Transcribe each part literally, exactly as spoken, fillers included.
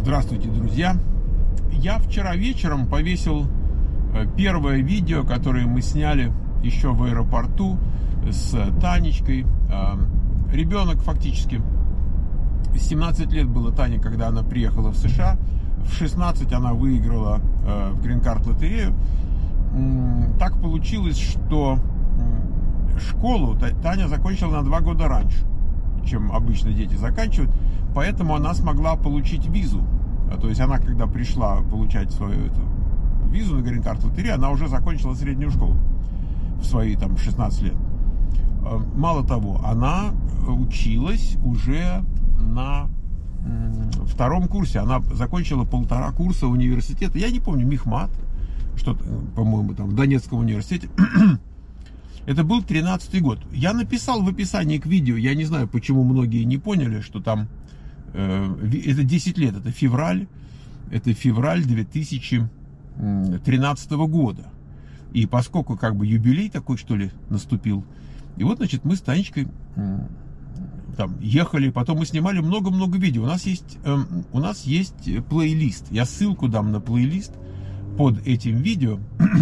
Здравствуйте, друзья! Я вчера вечером повесил первое видео, которое мы сняли еще в аэропорту с Танечкой. Ребенок фактически семнадцать лет было Тане, когда она приехала в США. В шестнадцать она выиграла в грин-карт лотерею. Так получилось, что школу Таня закончила на два года раньше, чем обычно дети заканчивают. Поэтому она смогла получить визу. То есть она, когда пришла получать свою эту визу на грин-карт лотерею, она уже закончила среднюю школу в свои там шестнадцать лет. Мало того, она училась уже на втором курсе. Она закончила полтора курса университета. Я не помню, Мехмат, что-то, по-моему, там в Донецком университете. Это был тринадцатый год. Я написал в описании к видео, я не знаю, почему многие не поняли, что там э, это десять лет, это февраль, это февраль две тысячи тринадцатого года. И поскольку как бы юбилей такой, что ли, наступил, и вот, значит, мы с Танечкой э, там ехали, потом мы снимали много-много видео. У нас есть, э, у нас есть плейлист. Я ссылку дам на плейлист под этим видео.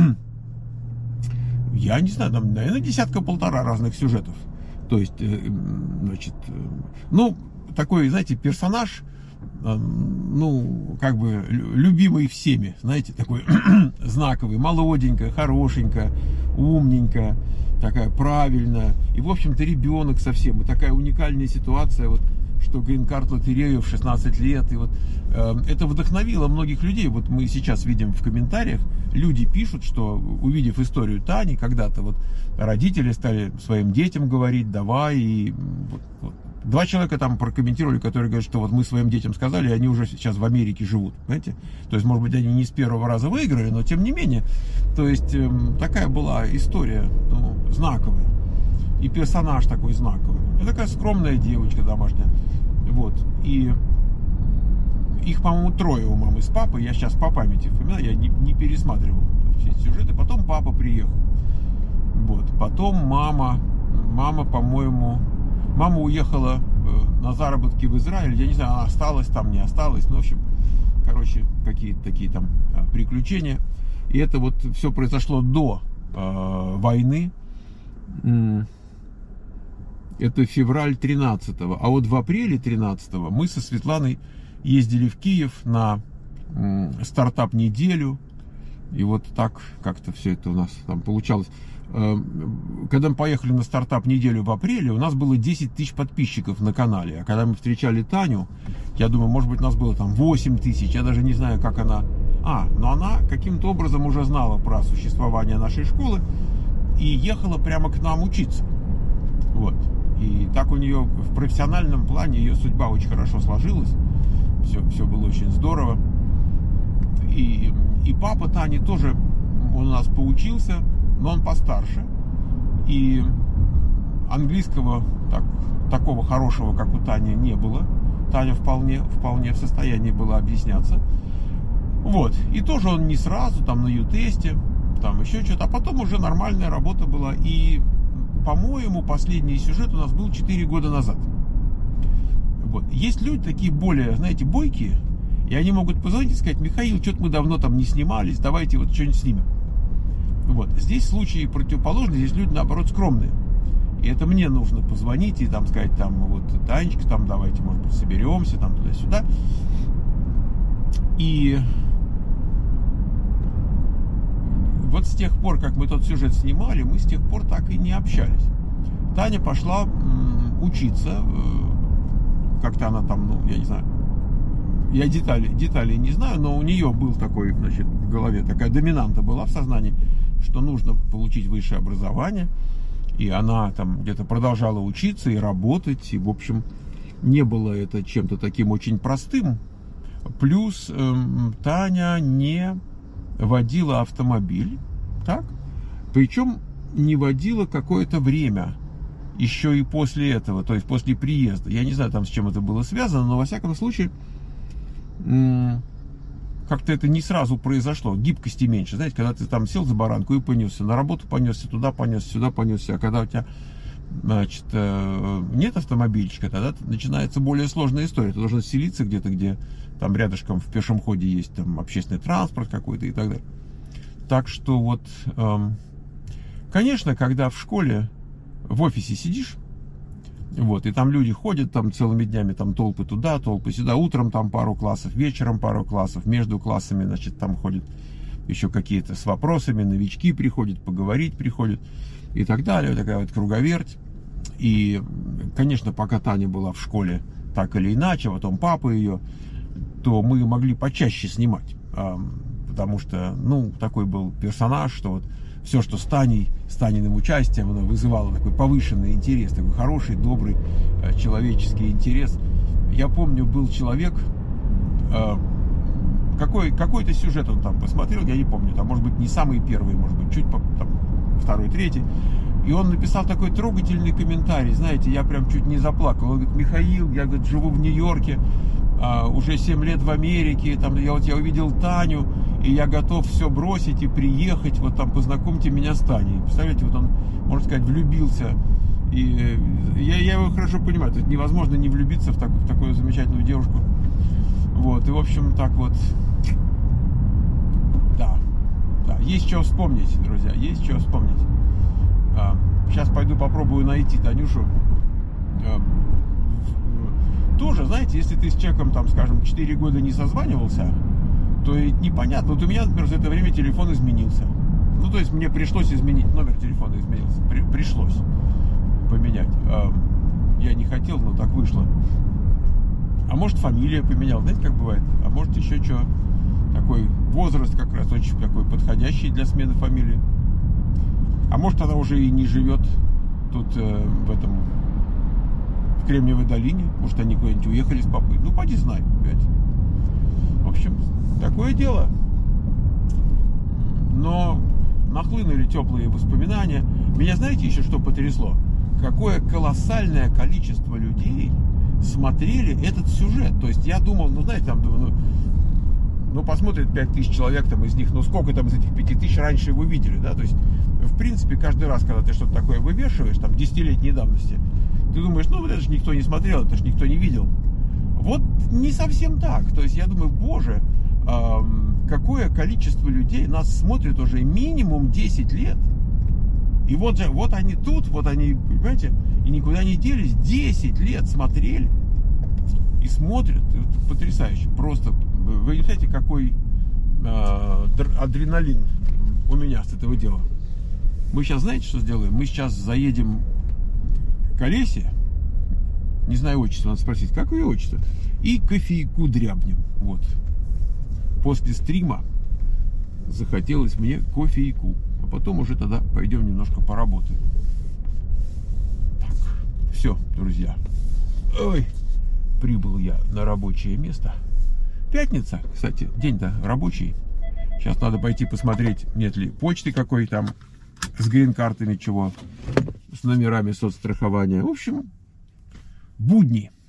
Я не знаю, там, наверное, десятка-полтора разных сюжетов. То есть, значит, ну, такой, знаете, персонаж, ну, как бы любимый всеми, знаете, такой знаковый, молоденькая, хорошенькая, умненькая, такая правильная. И, в общем-то, ребенок совсем. И такая уникальная ситуация, вот, что грин-карт лотерею в шестнадцать лет. И вот э, это вдохновило многих людей. Вот мы сейчас видим в комментариях, люди пишут, что, увидев историю Тани, когда-то вот родители стали своим детям говорить, давай. И вот, вот. Два человека там прокомментировали, которые говорят, что вот мы своим детям сказали, и они уже сейчас в Америке живут. Знаете? То есть, может быть, они не с первого раза выиграли, но тем не менее. То есть, э, такая была история, ну, знаковая. И персонаж такой знаковый. Это такая скромная девочка домашняя. Вот. И их, по-моему, трое у мамы с папой. Я сейчас по памяти вспоминаю, я не, не пересматривал все сюжеты. Потом папа приехал. Вот. Потом мама. Мама, по-моему, мама уехала на заработки в Израиль. Я не знаю, она осталась там, не осталась. Ну, в общем, короче, какие-то такие там приключения. И это вот все произошло до э, войны. Это февраль тринадцатого. А вот в апреле тринадцатого мы со Светланой ездили в Киев на стартап-неделю. И вот так как-то все это у нас там получалось. Когда мы поехали на стартап-неделю в апреле, у нас было десять тысяч подписчиков на канале. А когда мы встречали Таню, я думаю, может быть, у нас было там восемь тысяч. Я даже не знаю, как она... А, но она каким-то образом уже знала про существование нашей школы и ехала прямо к нам учиться. Вот. И так у нее в профессиональном плане ее судьба очень хорошо сложилась. Все, все было очень здорово. И, и папа Тани тоже, он у нас поучился, но он постарше. И английского так, такого хорошего, как у Тани, не было. Таня вполне, вполне в состоянии была объясняться. Вот. И тоже он не сразу, там на ю-тесте, там еще что-то. А потом уже нормальная работа была. И, по-моему, последний сюжет у нас был четыре года назад. Вот. Есть люди такие более, знаете, бойкие, и они могут позвонить и сказать: Михаил, что-то мы давно там не снимались, давайте вот что-нибудь снимем. Вот. Здесь случаи противоположные, здесь люди, наоборот, скромные. И это мне нужно позвонить и там сказать, там, вот, Танечка, там, давайте, может быть, соберемся, там, туда-сюда. И вот с тех пор, как мы тот сюжет снимали, мы с тех пор так и не общались. Таня пошла м, учиться. Как-то она там, ну, я не знаю. Я детали, деталей не знаю, но у нее был такой, значит, в голове такая доминанта была в сознании, что нужно получить высшее образование. И она там где-то продолжала учиться и работать. И, в общем, не было это чем-то таким очень простым. Плюс э, Таня не водила автомобиль, так? Причем не водила какое-то время, еще и после этого, то есть после приезда. Я не знаю, там с чем это было связано, но во всяком случае как-то это не сразу произошло. Гибкости меньше. Знаете, когда ты там сел за баранку и понесся, на работу понесся, туда понесся, сюда понесся, а когда у тебя значит, нет автомобильчика, тогда начинается более сложная история. Ты должен селиться где-то, где там рядышком в пешем ходе есть там общественный транспорт какой-то и так далее. Так что вот, конечно, когда в школе, в офисе сидишь, вот, и там люди ходят там целыми днями, там толпы туда, толпы сюда, утром там пару классов, вечером пару классов, между классами, значит, там ходят еще какие-то с вопросами, новички приходят, поговорить приходят и так далее, такая вот круговерть. И, конечно, пока Таня была в школе так или иначе, потом папа ее, то мы могли почаще снимать, потому что, ну, такой был персонаж, что вот все, что с Таней, с Таниным участием, оно вызывало такой повышенный интерес, такой хороший, добрый, человеческий интерес. Я помню, был человек, какой, какой-то сюжет он там посмотрел, я не помню, там, может быть, не самый первый, может быть, чуть там, второй, третий, и он написал такой трогательный комментарий, знаете, я прям чуть не заплакал. Он говорит: Михаил, я, говорит, живу в Нью-Йорке, а, уже семь лет в Америке, там, я вот я увидел Таню, и я готов все бросить и приехать, вот там, познакомьте меня с Таней. Представляете, вот он, можно сказать, влюбился. И я, я его хорошо понимаю, то есть невозможно не влюбиться в, так, в такую замечательную девушку. Вот, и в общем, так вот, да, да, есть что вспомнить, друзья, есть что вспомнить. А, сейчас пойду попробую найти Танюшу. А, тоже, знаете, если ты с человеком, там, скажем, четыре года не созванивался, то и непонятно. Вот у меня, например, за это время телефон изменился. Ну, то есть мне пришлось изменить, номер телефона изменился. При, пришлось поменять. А, я не хотел, но так вышло. А может, фамилия поменял, знаете, как бывает. А может, еще что. Такой возраст как раз очень такой подходящий для смены фамилии. А может, она уже и не живет тут, э, в этом, в Кремниевой долине. Может, они куда-нибудь уехали с папой. Ну, поди знай, понимаете. В общем, такое дело. Но нахлынули теплые воспоминания. Меня, знаете, еще что потрясло? Какое колоссальное количество людей смотрели этот сюжет. То есть я думал, ну, знаете, там, ну, ну посмотрят пять тысяч человек, там, из них, ну, сколько там из этих пяти тысяч раньше его видели, да? То есть, в принципе, каждый раз, когда ты что-то такое вывешиваешь, там, десятилетней давности, ты думаешь, ну, это же никто не смотрел, это же никто не видел. Вот не совсем так. То есть я думаю, боже, эм, какое количество людей нас смотрит уже минимум десять лет. И вот же, вот они тут, вот они, понимаете, и никуда не делись. десять лет смотрели и смотрят. Это потрясающе. Просто, вы не знаете, какой э, адреналин у меня с этого дела. Мы сейчас, знаете, что сделаем? Мы сейчас заедем к Олесе. Не знаю отчество, надо спросить, как ее отчество. И кофейку дрябнем. Вот. После стрима захотелось мне кофейку. А потом уже тогда пойдем немножко поработаем. Так, все, друзья. Ой, прибыл я на рабочее место. Пятница, кстати, день-то рабочий. Сейчас надо пойти посмотреть, нет ли почты какой там, с грин-картами чего, с номерами соцстрахования. В общем, будни.